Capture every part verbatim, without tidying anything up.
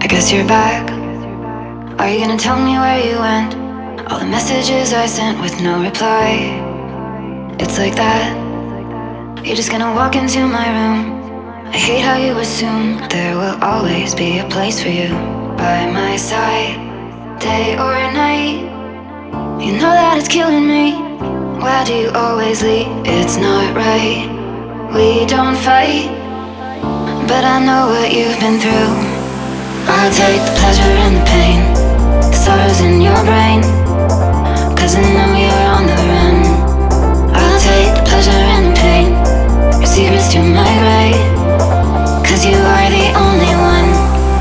guess you're back. Are you gonna tell me where you went? All the messages I sent with no reply. It's like that. You're just gonna walk into my room. I hate how you assume there will always be a place for you by my side, day or night. You know that it's killing me. Why do you always leave? It's not right. We don't fight, but I know what you've been through. I'll take the pleasure and the pain, the sorrows in your brain, cause I know you're on the run. I'll take the pleasure and the pain, your secrets to my grave, cause you are the only one.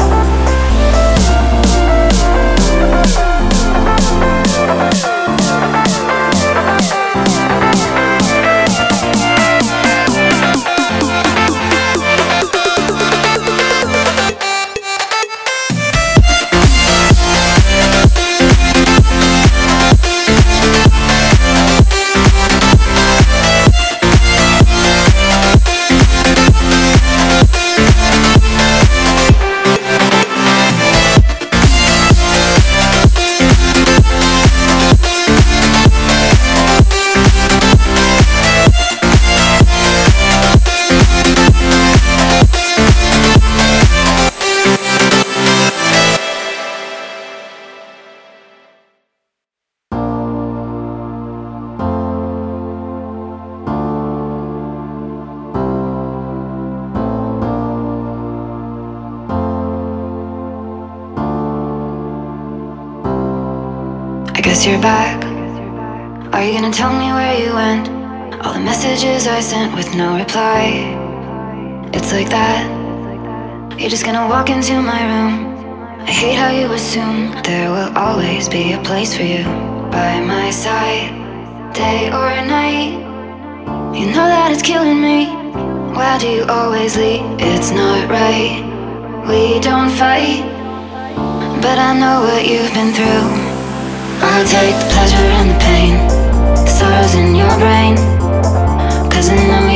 I guess you're back. Are you gonna tell me where you went? All the messages I sent with no reply. It's like that. You're just gonna walk into my room. I hate how you assume there will always be a place for you by my side, day or night. You know that it's killing me. Why do you always leave? It's not right. We don't fight, but I know what you've been through. I'll take the pleasure and the pain, the sorrows in your brain, cause I know